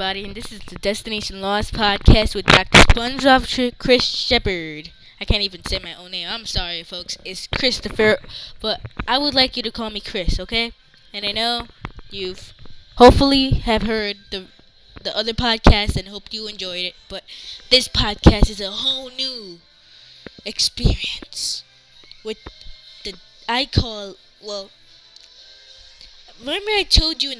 everybody, and this is the Destination Lost podcast with Dr. SpongeBob Chris Shepard. I can't even say my own name. I'm sorry, folks. It's Christopher, but I would like you to call me Chris, okay? And I know you've hopefully have heard the other podcast and hope you enjoyed it, but this podcast is a whole new experience with the I call well. Remember I told you in the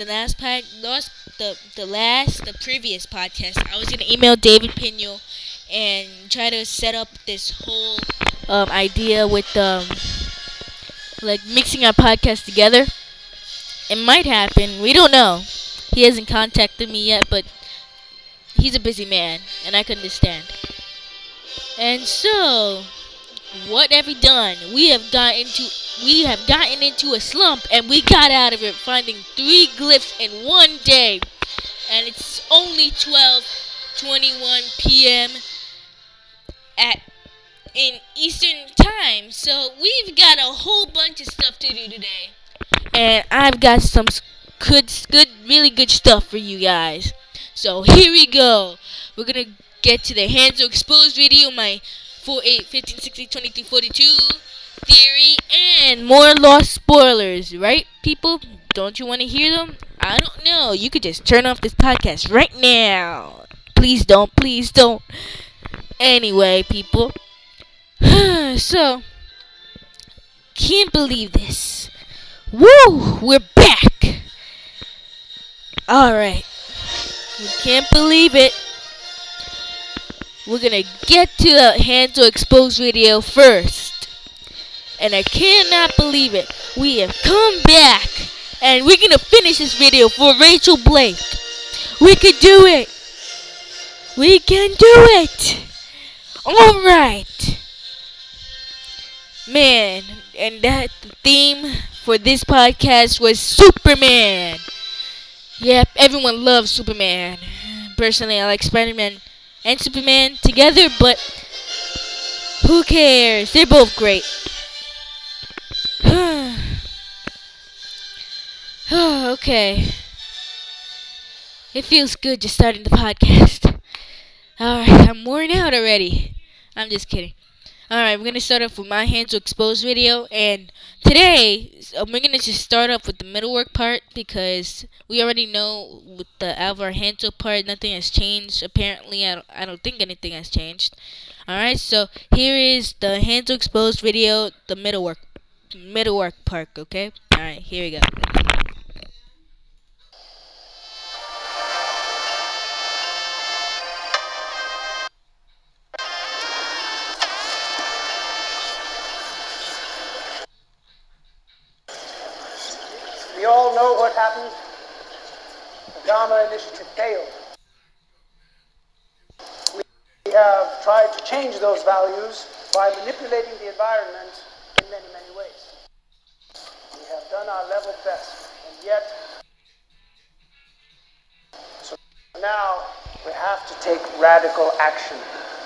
previous podcast, I was gonna email David Pino and try to set up this whole idea with like mixing our podcast together. It might happen. We don't know. He hasn't contacted me yet, but he's a busy man, and I can understand. And so, what have we done? We have gotten into a slump, and we got out of it finding 3 glyphs in one day. And it's only 12:21 p.m. in Eastern Time. So we've got a whole bunch of stuff to do today. And I've got some really good stuff for you guys. So here we go. We're gonna get to the Hands Are Exposed video, my 4, 8, 15, 16, 23, 42 theory, and more lost spoilers, right, people? Don't you want to hear them? I don't know. You could just turn off this podcast right now. Please don't. Anyway, people. So, can't believe this. Woo! We're back. Alright. We can't believe it. We're gonna get to the Hands Are Exposed video first. And I cannot believe it. We have come back. And we're gonna finish this video for Rachel Blake. We can do it. We can do it. Alright. Man, and that theme for this podcast was Superman. Yep, everyone loves Superman. Personally, I like Spider-Man and Superman together, but who cares? They're both great. Okay. It feels good just starting the podcast. Alright, I'm worn out already. I'm just kidding. Alright, we're going to start off with my Hands Are Exposed video. And today, we're going to just start off with the middle work part, because we already know with the Alvar Hanso part, nothing has changed. Apparently, I don't think anything has changed. Alright, so here is the Hands Are Exposed video, the middle work part, okay? Alright, here we go. We all know what happened. The Dharma Initiative failed. We have tried to change those values by manipulating the environment in many, many ways. We have done our level best, and yet, so now we have to take radical action.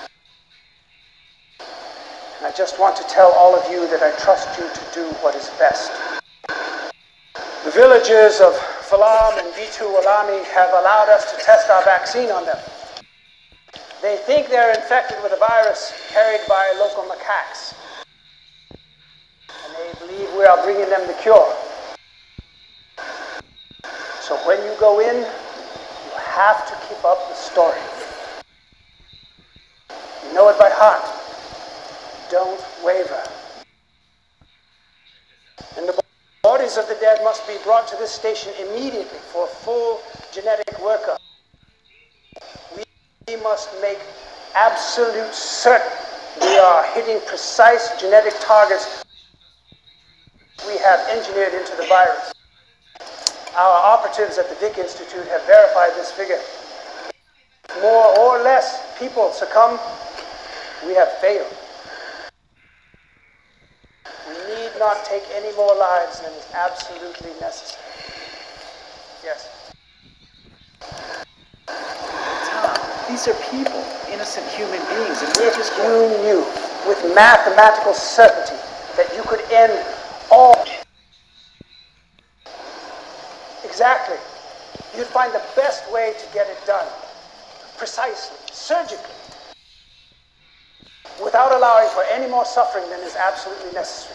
And I just want to tell all of you that I trust you to do what is best. The villagers of Falam and Bitu Walami have allowed us to test our vaccine on them. They think they're infected with a virus carried by local macaques. And they believe we are bringing them the cure. So when you go in, you have to keep up the story. You know it by heart. Don't waver. And the bodies of the dead must be brought to this station immediately for full genetic workup. We must make absolute certain we are hitting precise genetic targets we have engineered into the virus. Our operatives at the Vic Institute have verified this figure. If more or less people succumb, we have failed. We need not take any more lives than is absolutely necessary. Yes. Tom, these are people, innocent human beings, and we're just If you knew with mathematical certainty that you could end all. Exactly. You'd find the best way to get it done, precisely, surgically, without allowing for any more suffering than is absolutely necessary.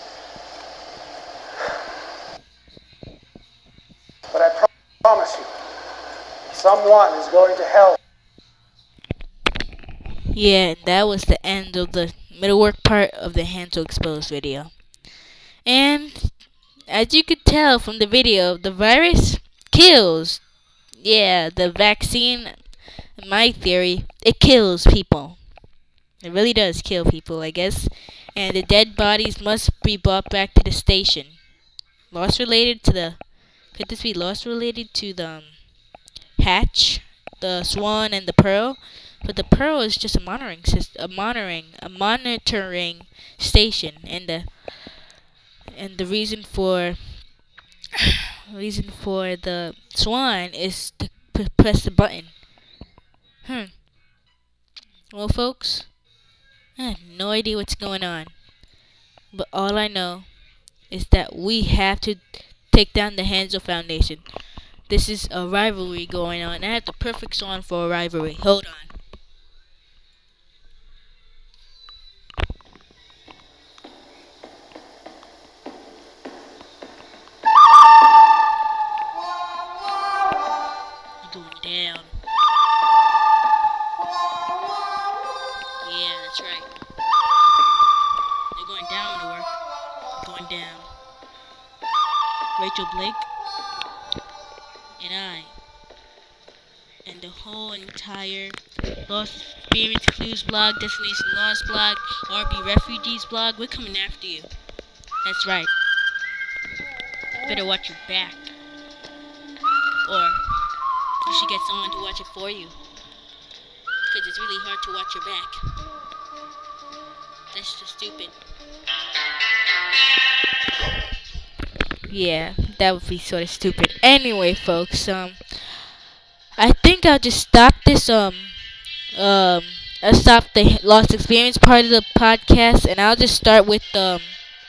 But I promise you, someone is going to hell. Yeah, and that was the end of the middle work part of the Hand to Expose video. And as you could tell from the video, the virus kills. Yeah, the vaccine, in my theory, it kills people. It really does kill people, I guess. And the dead bodies must be brought back to the station. Loss related to the... Could this be loss related to the hatch, the swan, and the pearl? But the pearl is just a monitoring system, a monitoring station, and the reason for the swan is to press the button. Well, folks, I have no idea what's going on, but all I know is that we have to take down the Hanzo Foundation. This is a rivalry going on. I have the perfect song for a rivalry. Hold on. Going down. Yeah, that's right. They're going down to work. Going down. Rachel Blake and I and the whole entire Lost Experience Clues blog, Destination Lost blog, RB Refugees blog, we're coming after you. That's right. Better watch your back. Or you should get someone to watch it for you. Because it's really hard to watch your back. That's just stupid. Yeah, that would be sort of stupid. Anyway, folks, I think I'll just stop this, I'll stop the Lost Experience part of the podcast, and I'll just start with, the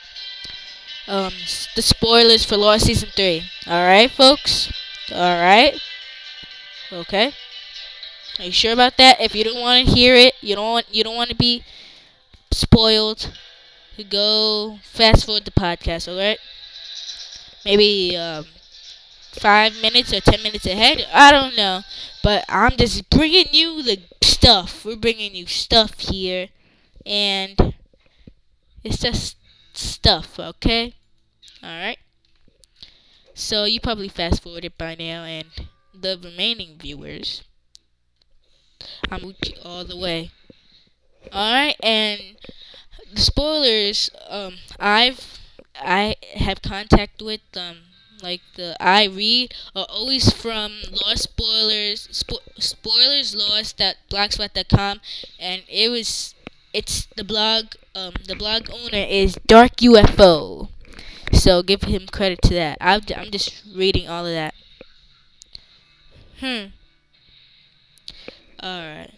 spoilers for Lost Season 3. Alright, folks? Alright? Okay? Are you sure about that? If you don't want to hear it, you don't want to be spoiled, go fast forward the podcast, alright? Maybe 5 minutes or 10 minutes ahead. I don't know. But I'm just bringing you the stuff. We're bringing you stuff here. And it's just stuff, okay? Alright? So you probably fast forwarded by now. And the remaining viewers, I'm with you all the way. Alright? And the spoilers, I have contact with like the I read are always from Lost Spoilers, spoilerslost.blogspot.com, and it's the blog owner is Dark UFO, so give him credit to that. I'm just reading all of that. Alright.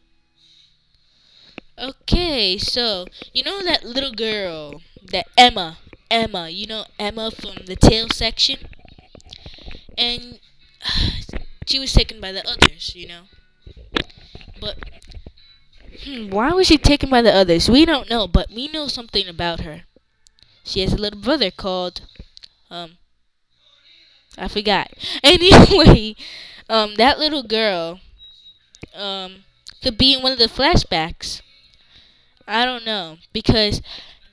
Okay, so you know that little girl, that Emma, you know Emma from the tail section? And she was taken by the others, you know. But why was she taken by the others? We don't know, but we know something about her. She has a little brother called I forgot. Anyway, that little girl could be in one of the flashbacks. I don't know, because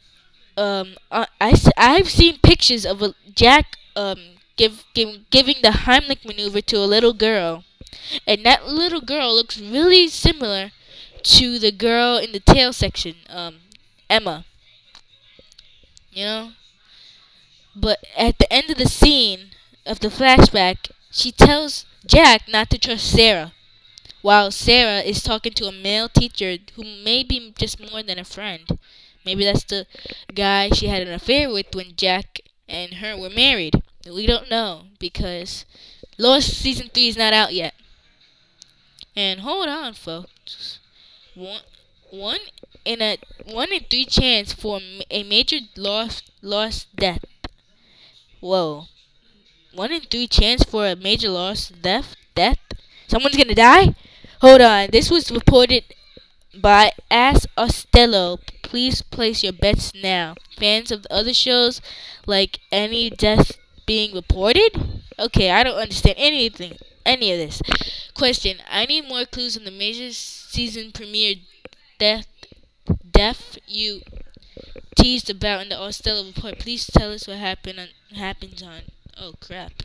I've seen pictures of Jack giving the Heimlich maneuver to a little girl, and that little girl looks really similar to the girl in the tail section, Emma. You know? But at the end of the scene of the flashback, she tells Jack not to trust Sarah, while Sarah is talking to a male teacher who may be just more than a friend. Maybe that's the guy she had an affair with when Jack and her were married. We don't know, because Lost Season 3 is not out yet. And hold on, folks. One in 3 chance for a major lost death. Whoa. 1 in 3 chance for a major loss, death. Someone's gonna die. Hold on. This was reported by Ask Ostello. Please place your bets now. Fans of the other shows, like any death being reported? Okay, I don't understand any of this. Question: I need more clues on the major season premiere death you teased about in the Ostello report. Please tell us what happens on. Oh crap.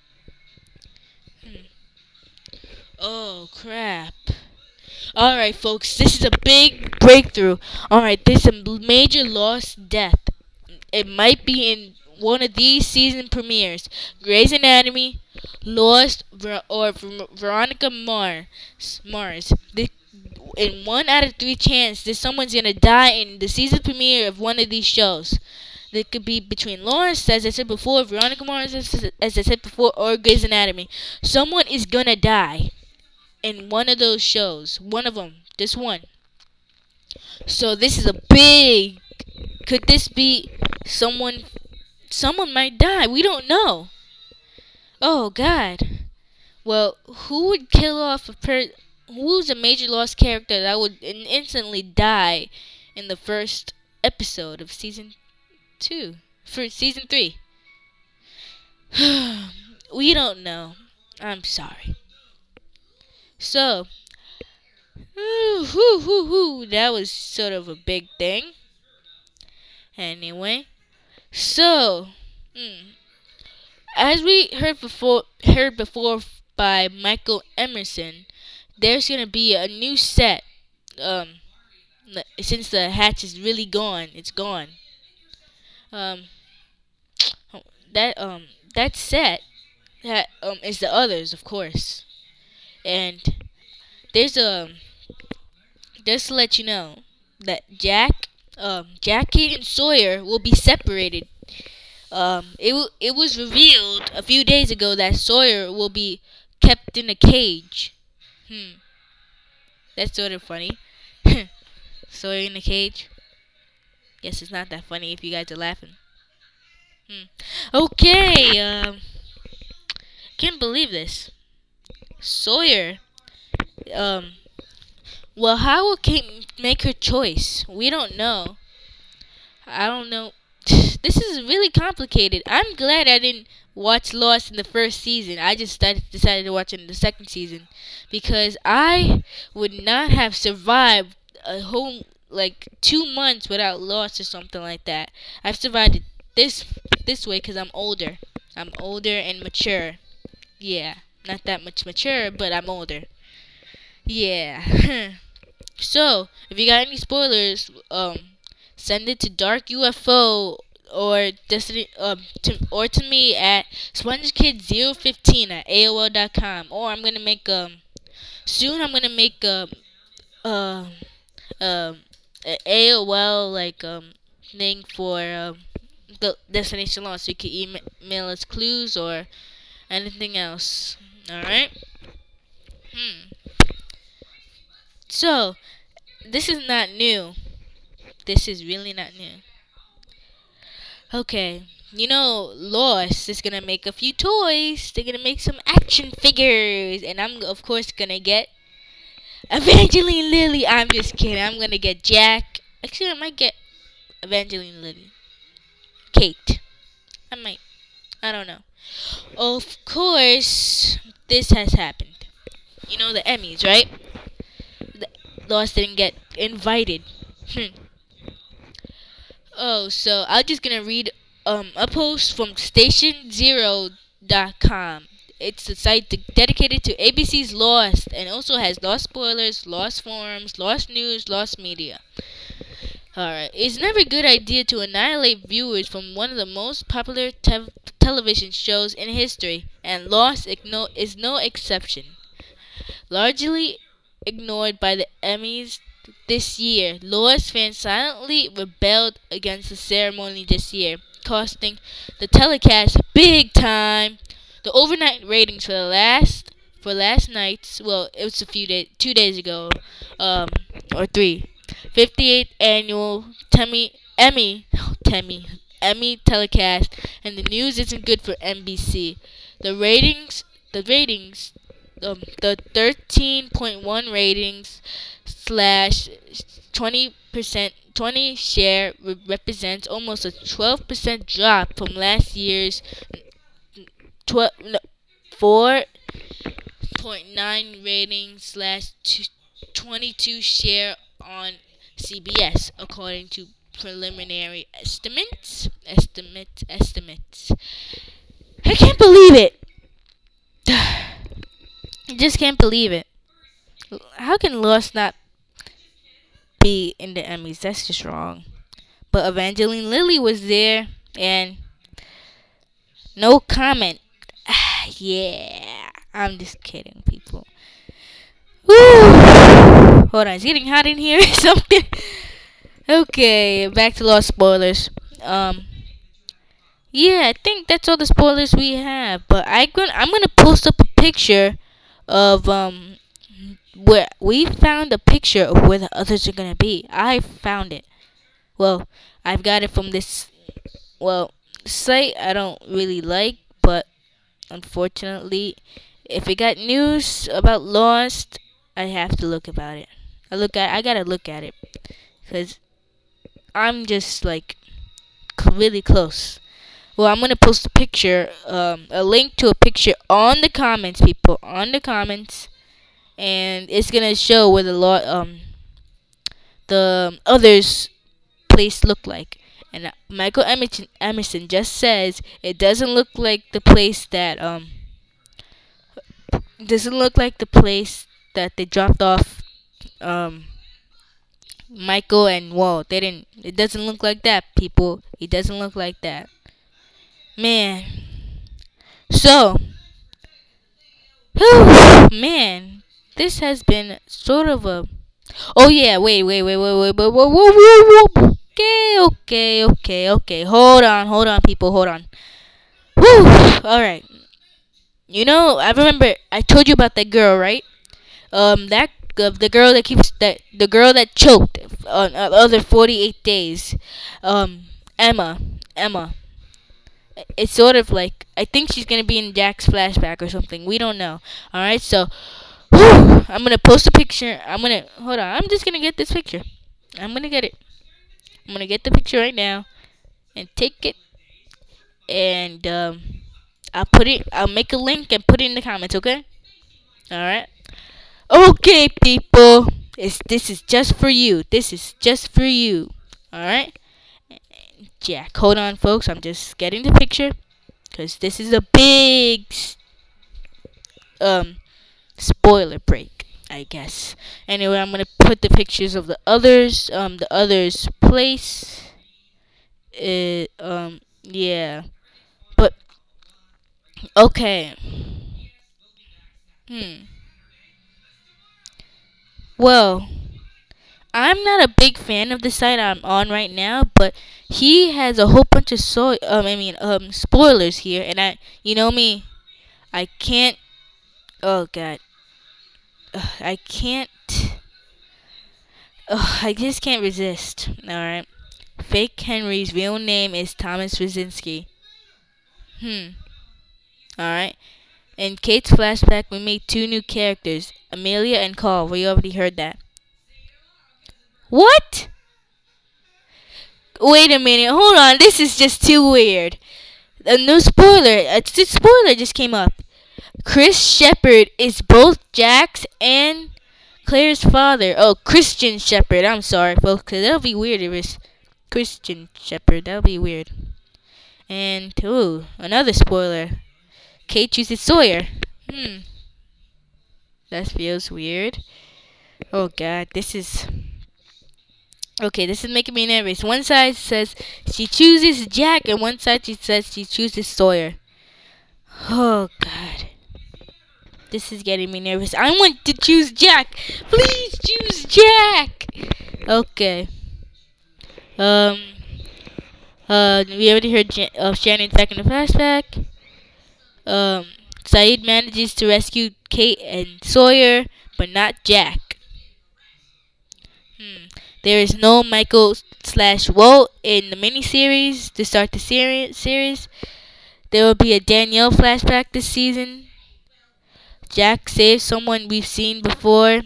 Oh crap. Alright, folks, this is a big breakthrough. Alright, there's a major lost death. It might be in one of these season premieres: Grey's Anatomy, Lost, or Veronica Mars. In 1 out of 3 chance that someone's gonna die in the season premiere of one of these shows. It could be between Lost, as I said before, Veronica Mars, as I said before, or Grey's Anatomy. Someone is gonna die in one of those shows. One of them. This one. So this is a big... Could this be someone... Someone might die. We don't know. Oh, God. Well, who would kill off who's a major lost character that would instantly die in the first episode of season 2? For season 3? We don't know. I'm sorry. So, that was sort of a big thing. Anyway, so, as we heard before by Michael Emerson, there's gonna be a new set. Since the hatch is really gone, it's gone. That set is the Others, of course. And just to let you know that Jackie and Sawyer will be separated. It was revealed a few days ago that Sawyer will be kept in a cage. That's sort of funny. Sawyer in a cage. Guess it's not that funny if you guys are laughing. Okay. Can't believe this. Sawyer. Well, how will Kate make her choice? We don't know. I don't know. This is really complicated. I'm glad I didn't watch Lost in the first season. I just decided to watch it in the second season, because I would not have survived a whole 2 months without Lost or something like that. I've survived it this way because I'm older. I'm older and mature. Yeah, not that much mature, but I'm older. Yeah. So, if you got any spoilers, send it to Dark UFO or to me at SpongeKid015 at AOL.com. Or I'm gonna make soon I'm gonna make a AOL thing for the Destination Lost, so you can email us clues or anything else. Alright? So, this is not new. This is really not new. Okay, Lost is gonna make a few toys. They're gonna make some action figures, and I'm of course gonna get Evangeline Lilly. I'm just kidding. I'm gonna get Jack. Actually, I might get Evangeline Lilly. Kate. I might. I don't know. Of course, this has happened. The Emmys, right? Lost didn't get invited. Oh, so I'm just gonna read a post from StationZero.com. It's a site dedicated to ABC's Lost, and also has Lost spoilers, Lost forums, Lost news, Lost media. Alright, it's never a good idea to annihilate viewers from one of the most popular television shows in history, and Lost is no exception. Largely ignored by the Emmys this year, Lost fans silently rebelled against the ceremony this year, costing the telecast big time. The overnight ratings for last night's, well, it was 2 days ago, or 3, 58th annual Emmy Emmy telecast, and the news isn't good for NBC. The ratings, the 13.1 ratings slash 20 share represents almost a 12% drop from last year's 4.9 ratings slash 22 share on CBS, according to preliminary estimates. I can't believe it. I just can't believe it. How can Lost not be in the Emmys? That's just wrong. But Evangeline Lilly was there, and no comment. Yeah, I'm just kidding, people. Woo! Hold on, it's getting hot in here or something. Okay, back to Lost spoilers. Yeah, I think that's all the spoilers we have. But I'm gonna post up a picture of where we found a picture of where the others are gonna be. I found it. Well, I've got it from this site I don't really like, but unfortunately, if it got news about Lost, I have to look about it. I gotta look at it, cause I'm just like really close. Well, I'm gonna post a picture, a link to a picture on the comments, people, on the comments, and it's gonna show where the others place look like. And Michael Emerson just says it doesn't look like the place that they dropped off Michael and Walt. They didn't. It doesn't look like that, people. It doesn't look like that. Man. So, man, this has been sort of a. Oh yeah, wait. Okay. Hold on, people, hold on. Whew. All right. I remember I told you about that girl, right? The girl the girl that choked on other 48 days. Emma. It's sort of like, I think she's gonna be in Jack's flashback or something. We don't know. All right, so I'm gonna post a picture. Hold on. I'm just gonna get this picture. I'm gonna get it. I'm gonna get the picture right now and take it, and I'll make a link and put it in the comments. Okay. All right. Okay, people. This is just for you. All right. Jack, hold on, folks. I'm just getting the picture, because this is a big spoiler break, I guess. Anyway, I'm gonna put the pictures of the others place. Yeah, but okay. Well, I'm not a big fan of the site I'm on right now, but he has a whole bunch of spoilers here, and you know me, I can't. Oh God, I can't. I just can't resist. All right, Fake Henry's real name is Thomas Rosinski. All right. In Kate's flashback, we made 2 new characters, Amelia and Carl. We already heard that. What? Wait a minute. Hold on. This is just too weird. A new spoiler. A spoiler just came up. Chris Shepard is both Jack's and Claire's father. Oh, Christian Shepard. I'm sorry, folks, because that would be weird if it's Christian Shepard. That would be weird. And, another spoiler. Kate chooses Sawyer. That feels weird. Oh God, this is making me nervous. One side says she chooses Jack, and one side she says she chooses Sawyer. Oh God, this is getting me nervous. I want to choose Jack. Please choose Jack. Okay. We already heard Shannon's back in the flashback. Saeed manages to rescue Kate and Sawyer, but not Jack. There is no Michael slash Walt in the miniseries to start the series. There will be a Danielle flashback this season. Jack saves someone we've seen before.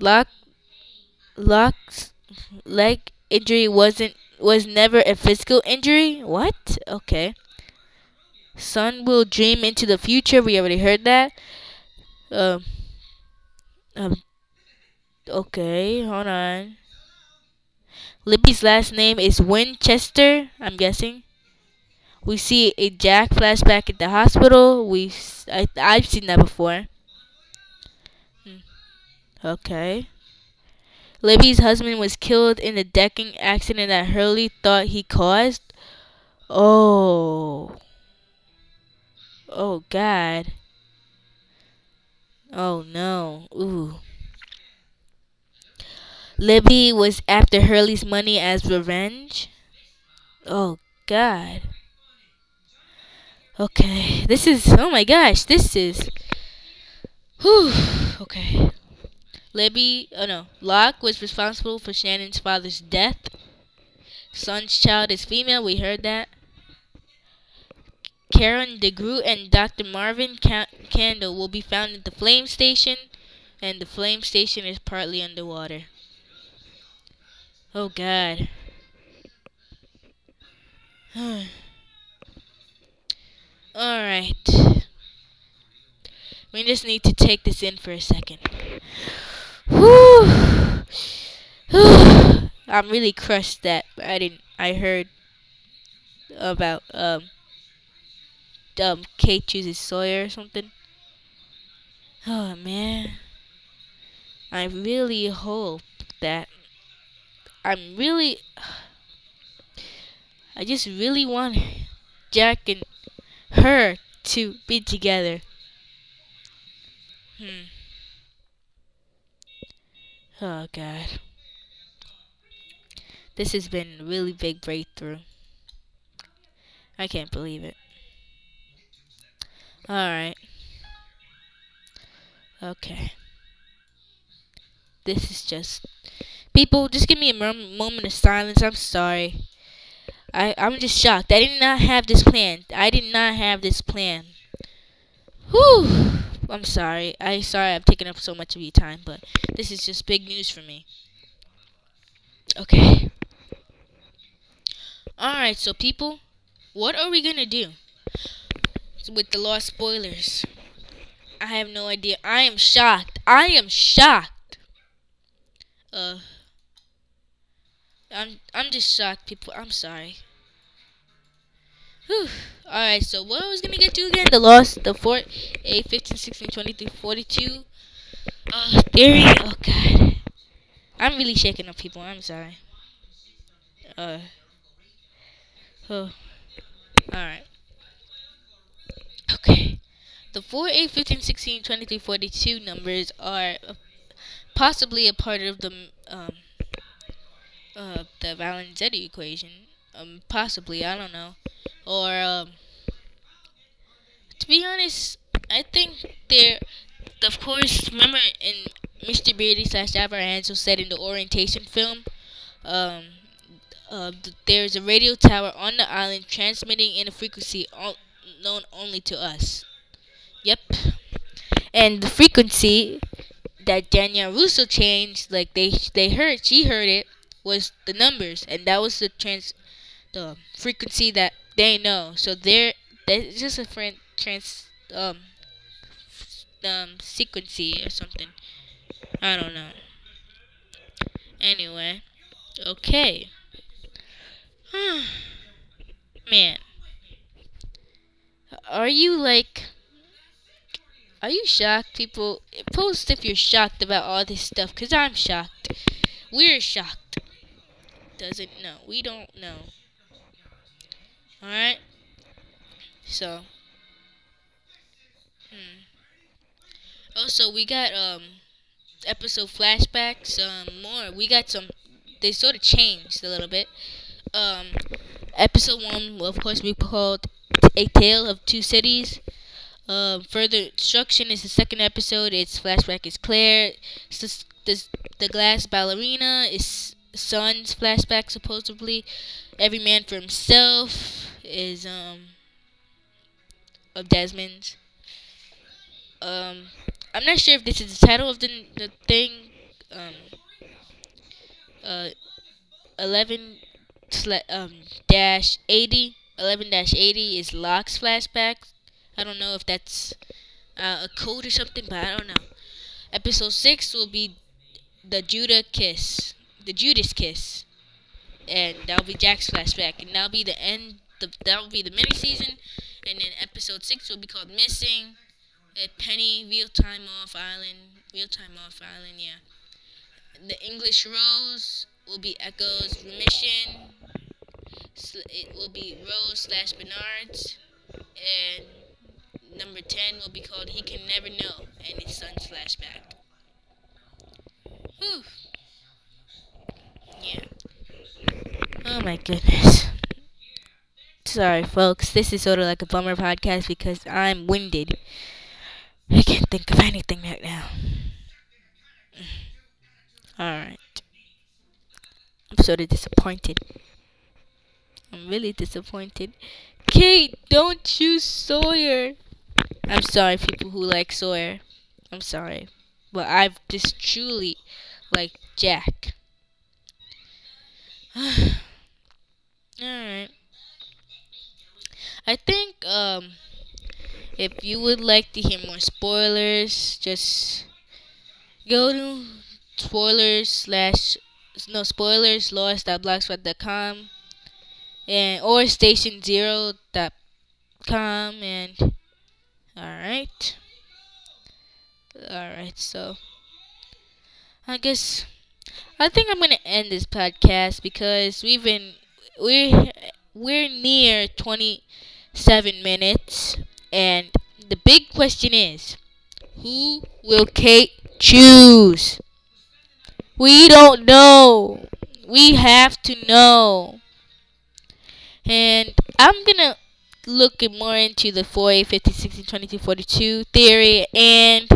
Locke's leg injury was never a physical injury. What? Okay. Sun will dream into the future. We already heard that. Um. Okay. Hold on. Libby's last name is Winchester. I'm guessing. We see a Jack flashback at the hospital. I've seen that before. Okay. Libby's husband was killed in the decking accident that Hurley thought he caused. Oh. Oh, God. Oh, no. Ooh. Libby was after Hurley's money as revenge. Oh, God. Okay. This is... Oh, my gosh. This is... Whew. Okay. Locke was responsible for Shannon's father's death. Sun's child is female. We heard that. Karen DeGroot and Dr. Marvin Candle will be found at the Flame Station, and the Flame Station is partly underwater. Oh, God. Alright. We just need to take this in for a second. Whew. I'm really crushed that I heard about Kate chooses Sawyer or something. Oh, man. I really hope that I just really want Jack and her to be together. Oh, God. This has been a really big breakthrough. I can't believe it. Alright. Okay. This is just... People, just give me a moment of silence. I'm sorry. I'm just shocked. I did not have this plan. Whew. I'm sorry. I'm taking up so much of your time, but this is just big news for me. Okay. Alright, so people, what are we gonna do with the Lost spoilers? I have no idea. I am shocked. I'm just shocked, people. I'm sorry. Whew. Alright, so what I was gonna get to again? The 4, 8, 15, 16, 23, 42 theory. Oh, God. I'm really shaking up, people. I'm sorry. Alright. Okay. The 4, 8, 15, 16, 23, 42 numbers are possibly a part of the Valenzetti equation. Possibly, I don't know. Or, to be honest, I think they're, of course, remember in Mr. Beardy / Alvar Hansel said in the orientation film, there's a radio tower on the island transmitting in a frequency known only to us. Yep. And the frequency that Danielle Russo changed, like she heard it, was the numbers, and that was the frequency that they know. So that's just a different sequency or something. I don't know. Anyway, okay. Man, are you shocked, people? Post if you're shocked about all this stuff, cause I'm shocked. We're shocked. We don't know. Alright? So. Also, we got, episode flashbacks, more. We got some, they sort of changed a little bit. Episode 1 will, of course, be called A Tale of Two Cities. Further Instruction is the second episode. Its flashback is Claire. The glass ballerina is son's flashback. Supposedly, Every Man for Himself is of Desmond's. I'm not sure if this is the title of the thing. Uh, 11 dash 80. 11-80 is Locke's flashback. I don't know if that's a code or something, but I don't know. Episode 6 will be the Judas Kiss, and that'll be Jack's flashback, and that'll be the end. That'll be the mini season, and then episode 6 will be called Missing. Penny, Real Time Off Island, yeah. The English Rose will be Echo's Remission. It will be Rose / Bernard's, and number 10 will be called He Can Never Know, and his son's flashback. Whew. Yeah. Oh my goodness. Sorry, folks. This is sort of like a bummer podcast because I'm winded. I can't think of anything right now. Alright. I'm sort of disappointed. I'm really disappointed. Kate, don't choose Sawyer. I'm sorry, people who like Sawyer. I'm sorry. But I've just truly like Jack. Alright. I think, if you would like to hear more spoilers, just go to spoilers/lost.blogspot.com or station0.com and alright, so I think I'm gonna end this podcast because we're near 27 minutes, and the big question is, who will Kate choose? We don't know. We have to know. And I'm gonna look more into the 4, 8, 50, 60, 22, 42 theory, and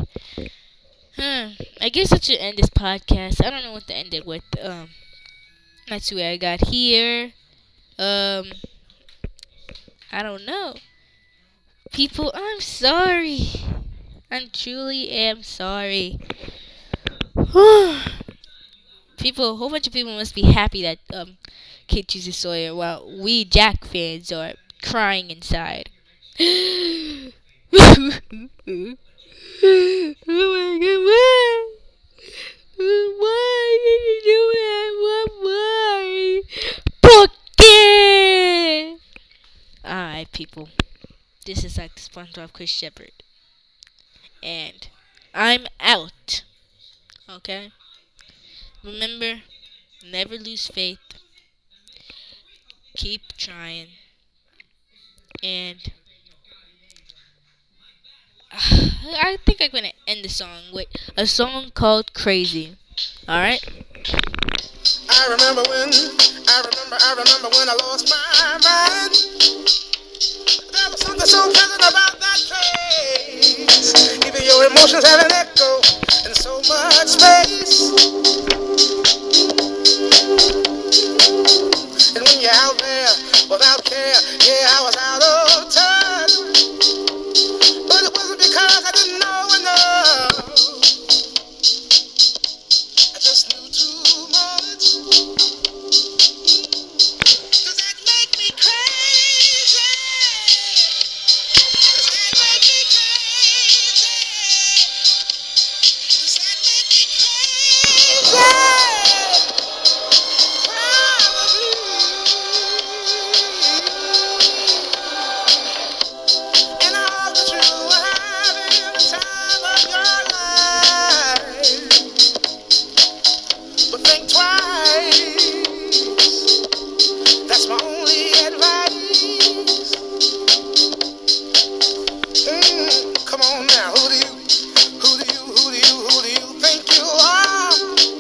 I guess I should end this podcast. I don't know what to end it with. Let's see where I got here. I don't know. People, I'm sorry. I truly am sorry. People, a whole bunch of people must be happy that Kate chooses Sawyer, while we Jack fans are crying inside. Oh my God! Why did you do that? Why? Porque! Alright, people. This is like the SpongeBob Chris Shepard. And I'm out. Okay? Remember, never lose faith. Keep trying. And I think I'm gonna end the song with a song called Crazy. Alright? I remember when I lost my mind. There was something so pleasant about that place. Even your emotions have an echo in so much space. And when you're out there without care, yeah, I was out of touch. But it wasn't because I didn't know enough. I just knew too much. Does that make me crazy? Does that make me crazy? Does that make me crazy? Probably. And I hope that you are having the time of your life. But think twice. That's my only advice. Come on now, who do you think you are?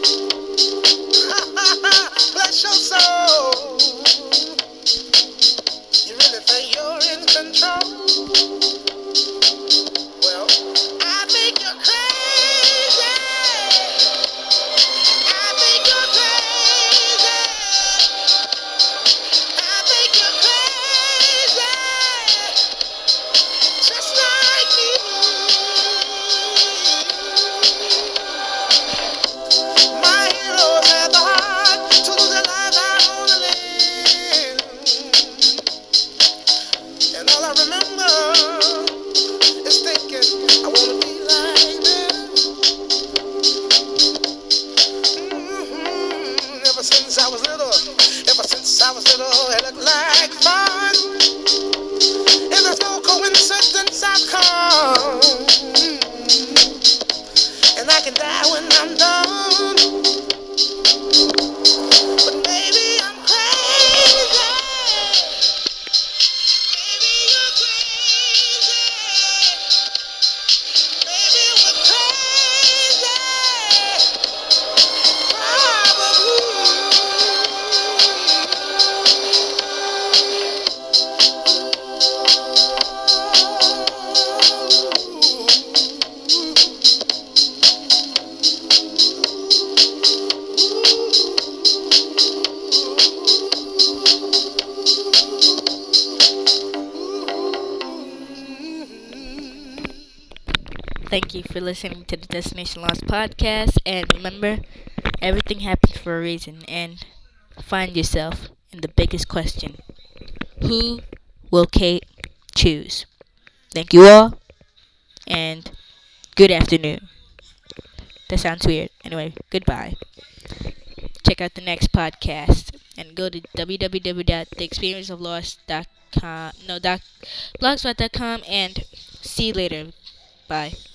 Bless your soul. You really think you're in control? Well, I think you're crazy. I think you're crazy. I've come, and I can die when I'm done. But maybe I'm crazy. Maybe you're crazy. Maybe we're crazy. Thank you for listening to the Destination Lost podcast. And remember, everything happens for a reason. And find yourself in the biggest question: who will Kate choose? Thank you all, and good afternoon. That sounds weird. Anyway, goodbye. Check out the next podcast and go to www.theexperienceoflost.com, blogspot.com, and see you later. Bye.